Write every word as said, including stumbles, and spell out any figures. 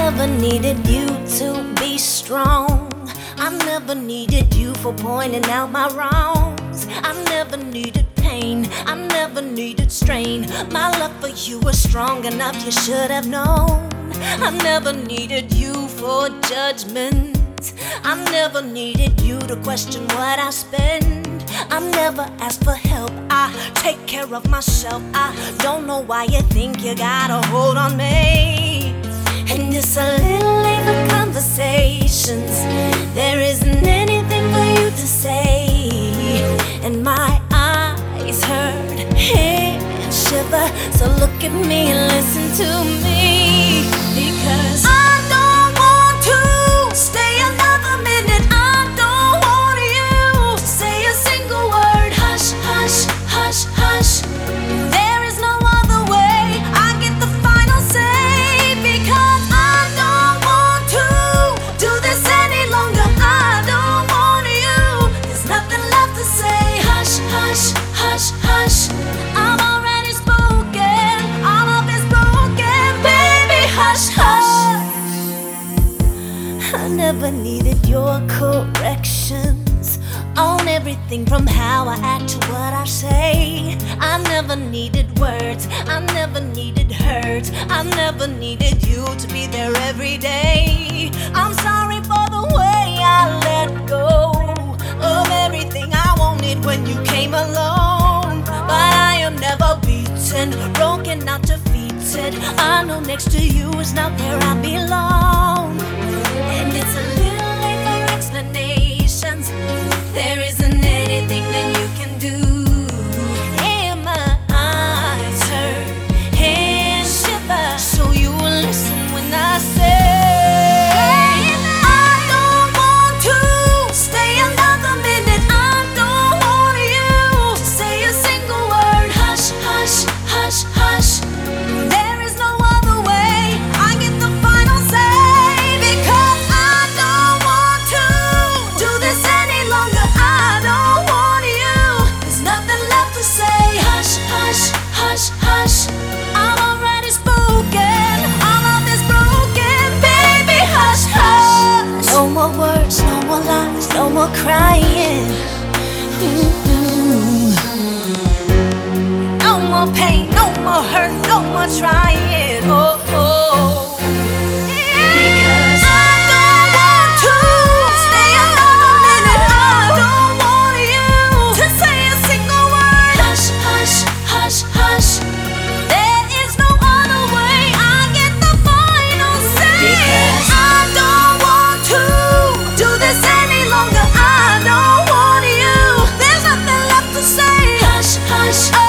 never needed you to be strong. I never needed you for pointing out my wrongs. I never needed pain, I never needed strain. My love for you was strong enough, you should have known. I never needed you for judgment. I never needed you to question what I spend. I never asked for help, I take care of myself. I don't know why you think you got a hold on me. And it's a little late for conversations. There isn't anything for you to say. And my eyes hurt, and shiver. So look at me and listen to me. Because I don't want to stay another minute. I don't want you to say a single word. Hush, hush, hush, hush. There is no other way. I get the final say. Because I don't want to do this any longer. I don't want you. There's nothing left to say. Hush, hush, hush, hush. I'm already spoken. All of it's broken. Baby, hush, hush. I never needed your corrections on everything from how I act to what I say. I never needed words, I never needed hurt. I never needed you to be there every day. I'm sorry for the way I let go of everything I wanted when you came along. But I am never beaten, broken, not defeated. I know next to you is not where I belong. And it's a little late for explanations. There isn't anything that you can do. And my eyes hurt and shiver. So you will listen when I say I don't want to stay another minute. I don't want you to say a single word. Hush, hush, hush, hush. There is no other way. I get the final say. Because I don't want to do this any longer. I don't want you. There's nothing left to say. Hush, hush, hush, hush. I'm already spoken. All of this broken. Baby, hush, hush. No more words, no more lies, no more crying. Mm-mm. No more pain, no more hurt, no more trying. Oh, oh. Because I don't want to stay another minute. I don't want you to say a single word. Hush, hush, hush, hush. There is no other way. I get the final say. Because I don't want to do this any longer. I don't want you. There's nothing left to say. Hush, hush.